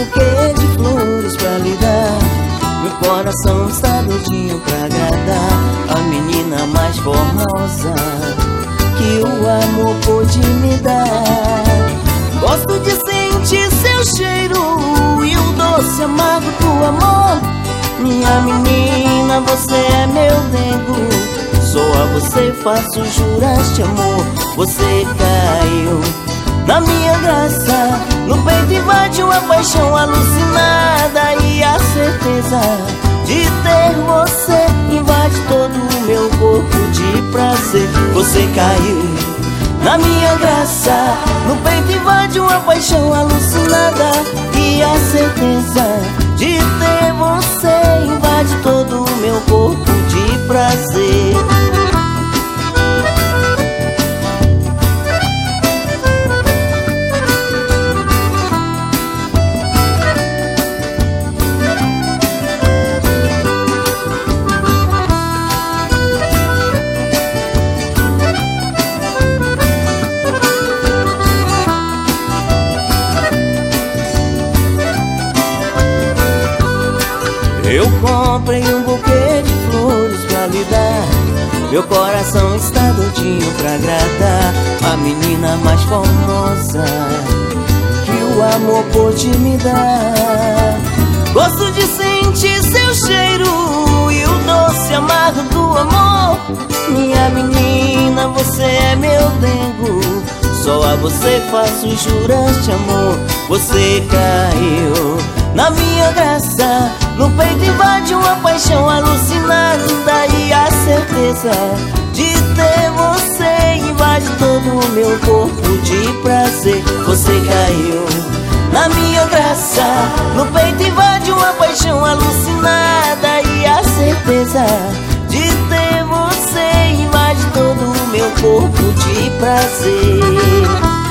buquê de flores pra lhe dar. Meu coração está doidinho pra agradar a menina mais formosa que o amor pôde me dar. Gosto de sentir seu cheiro e o doce amargo do amor. Minha menina, você é meu dengo, só a você faço juras de amor. Você caiu na minha graça, no peito invade uma paixão alucinada, e a certeza de ter você invade todo o meu corpo de prazer. Você caiu na minha graça, no peito invade uma paixão alucinada, e a certeza de ter você invade todo o meu corpo de prazer. Eu comprei um buquê de flores pra lhe dar. Meu coração está doidinho pra agradar a menina mais formosa que o amor pôde me dar. Gosto de sentir seu cheiro e o doce amargo do amor. Minha menina, você é meu dengo, só a você faço juras de amor. Você caiu na minha graça, no peito invade uma paixão alucinada, e a certeza de ter você invade todo o meu corpo de prazer. Você caiu na minha graça, no peito invade uma paixão alucinada, e a certeza de ter você invade todo o meu corpo de prazer.